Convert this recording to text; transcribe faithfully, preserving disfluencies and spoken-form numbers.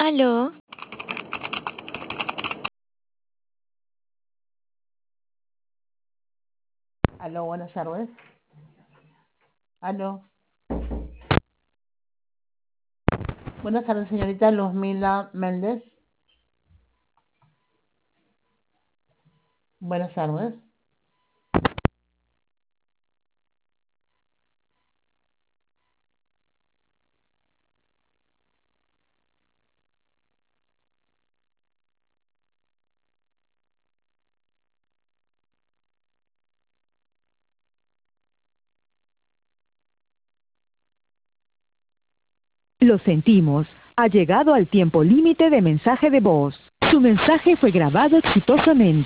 Aló, Aló, buenas tardes. Aló. Buenas tardes, señorita Luzmila Méndez. Buenas tardes. Lo sentimos. Ha llegado al tiempo límite de mensaje de voz. Su mensaje fue grabado exitosamente.